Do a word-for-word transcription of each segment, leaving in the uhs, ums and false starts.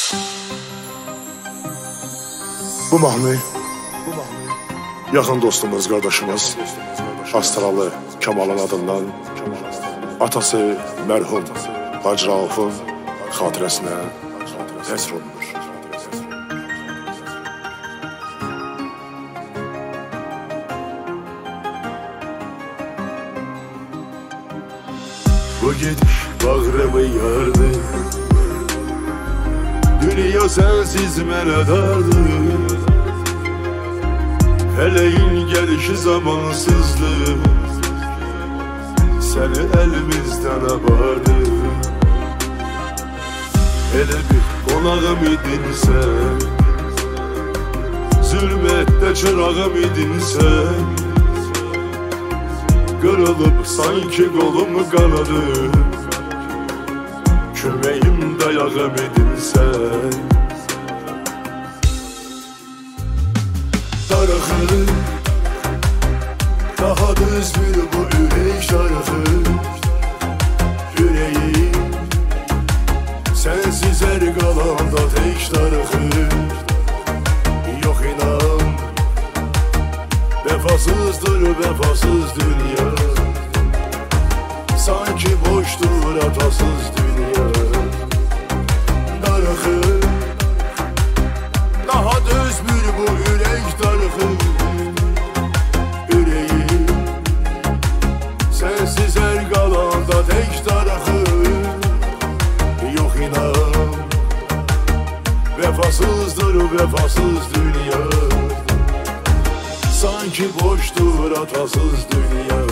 Bu mahnı yaxın dostumuz, qardaşımız Astralı Kamalın adından atası mərhum Hacı Raufun xatirəsinə həsr olunur. Bu gidiş bağrımı yardı, dünya sensiz mənə dardı. Feleğin gelişi zamansızlığı seni elimizden abardı. Hele bir konağım idin sen, zulmette çırağım idin sen. Kırılıp sanki kolum kanadı, kömeğim dayağım idin sen. Darığı, daha düz bir bu yürek darığı. Yüreğim sensiz her kalanda tek darığı. Yok inan, vefasızdır vefasız dünya. Sanki boştur atasız dünya. Darığı, daha düz bir bu yürek darığı. Yüreğim sensiz her kalanda tek darığı. Yok inan, vefasızdır vefasız dünya. Sanki boştur atasız dünya.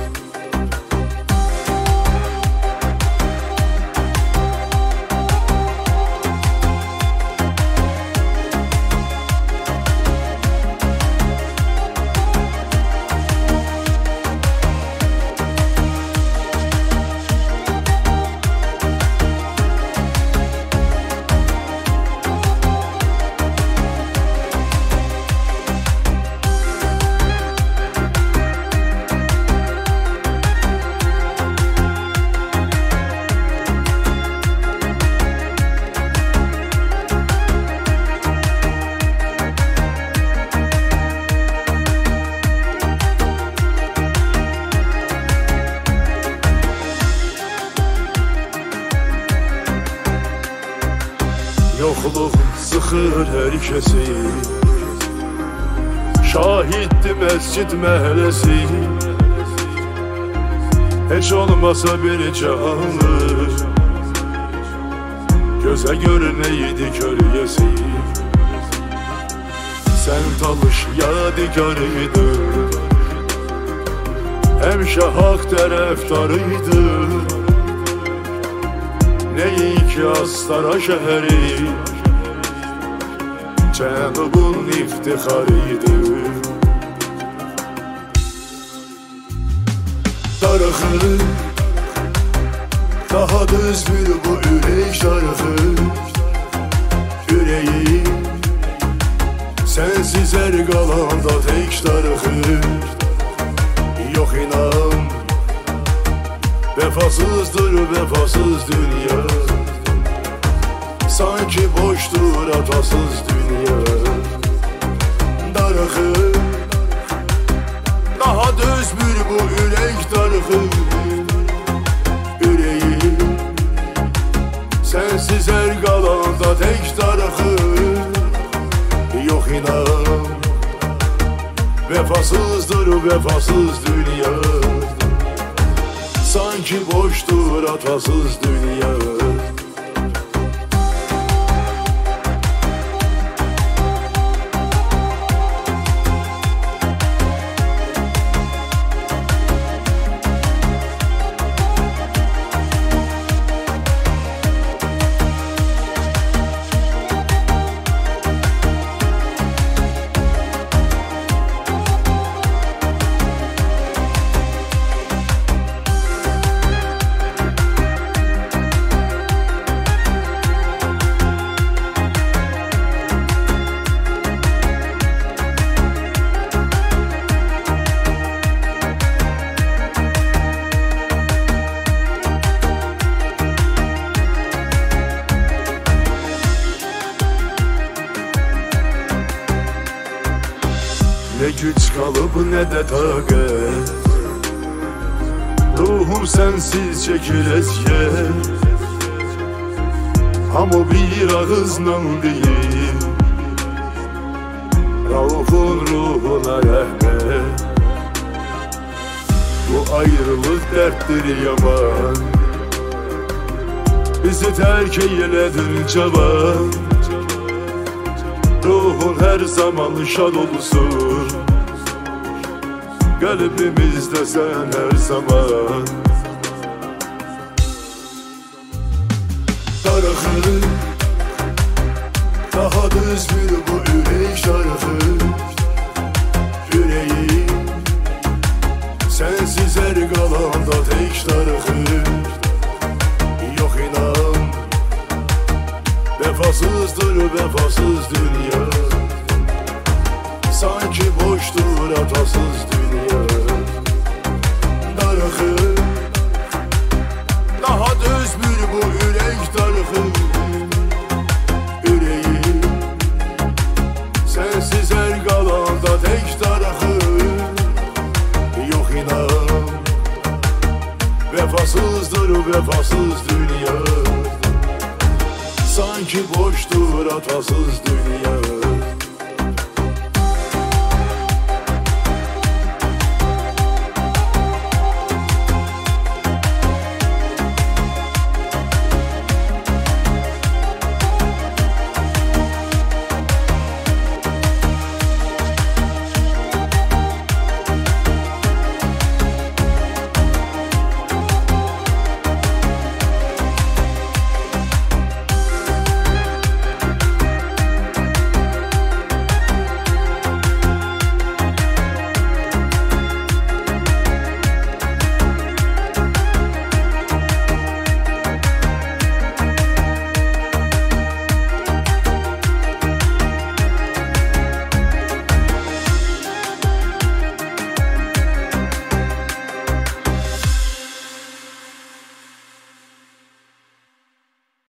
Yoxluq sıxır hər kəsi, şahiddir məscid məhəlləsi. Heç olmasa bir canlı, gözə görünəydi kölgəsi. Sən talış yadigarıydın, həmişə haqq tərəfdarıydın. Neyik Astara şehri, Cənubun iftiharıydı. Darığı, daha düz bir bu yürek darığı. Yüreğim sensiz her kalanda tek darığı. Yok inan, vefasızdır vefasız dünya. Sanki boştur atasız dünya. Darığı, daha düz bir bu yürek darığı. Yüreğim sensiz her kalanda tek darığı. Yok inan, vefasızdır vefasız dünya. Sanki boştur atasız dünya. Ne güç kalıp ne de taqət. Ruhum sensiz çekir eziyet. Hamı bir ağızla deyir Rauf'un ruhuna rəhmət. Bu ayrılıq dərddir yaman, bizi tərk eylədir cavan. Ruhun hər zaman şad olsun, qəlbimizdə sən hər zaman. Darıxır, daha düzgün bu ürək şarkı. Ürəyim sensiz hər qalanda tək darıxır. Yox inan, vəfasızdır vəfasız dünya. Sanki boşdur atasız dünya. Darıxır, daha düzgün bu ürək darıxır. Ürəyim sensiz hər qalanda tək darıxır. Yox inan, vəfasızdır vəfasız dünya. Sanki boşdur atasız dünya.